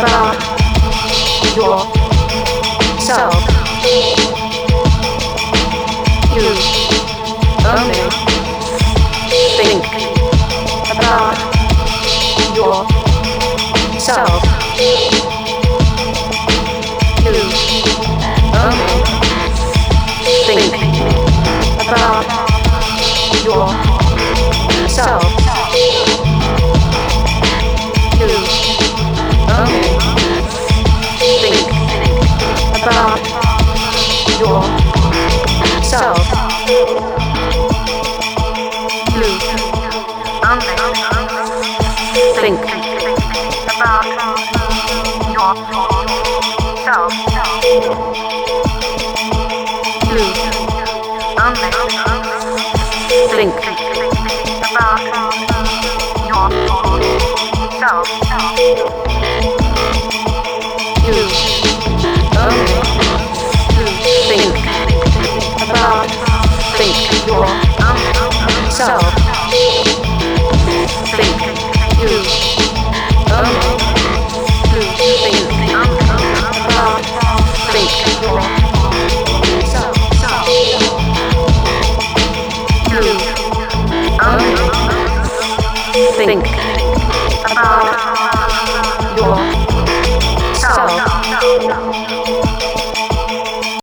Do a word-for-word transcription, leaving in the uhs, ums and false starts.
about yourself. You only think about yourself. You only think about yourself. You only think about yourself. You only think about yourself. You only think about yourself. You only think about think yourself.